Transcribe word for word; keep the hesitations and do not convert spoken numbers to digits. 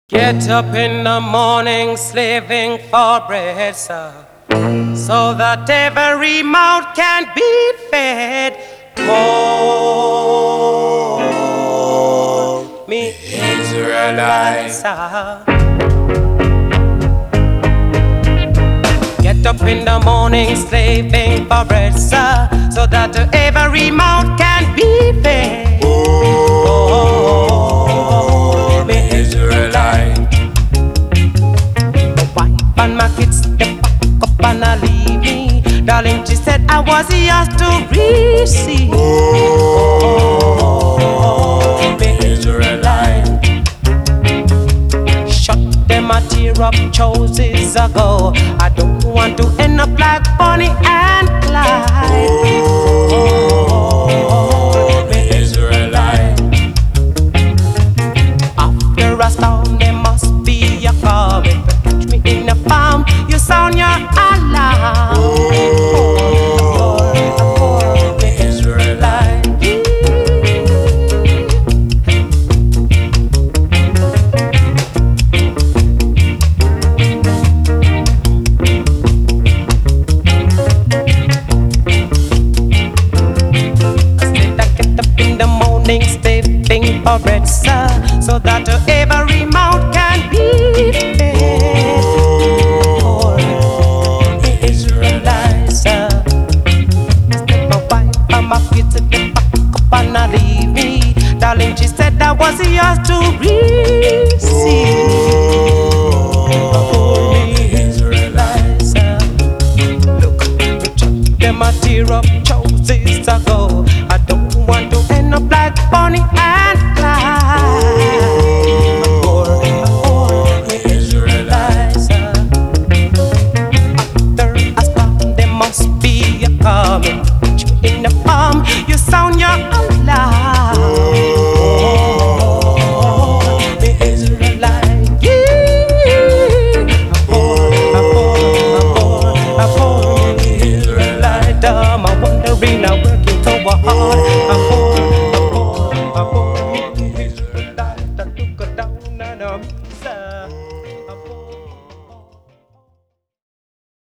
Get up in the morning, slaving for bread, sir, so that every mouth can be fed. Oh, me Israelites, sir. Get up in the morning, slaving for bread, sir, so that every mouth can be fed. Oh, me Israelite. The wife and my kids, they pack up and I leave me. Darling, she said I was yours to receive. Oh, me Israelite. Shut them a tear up choices ago. I don't want to end up like Bonnie and Clyde. Oh, me Israelite. After a storm, there must be a calm. If you catch me in a farm, you sound your alarm. Oh, me Israelite. Slaving for bread, sir, so that every mouth can be fed. Oh, the Israelites, sir. My wife and my kids, they pack up and I leave me. Darling, she said I was yours to receive. Oh, the Israelites, sir. Look, them a tear up choices ago. I don't want to end up like Bonnie and Clyde. Oh, oh, the Israelites. After a storm, there must be a calm. Put you in the palm, you sound your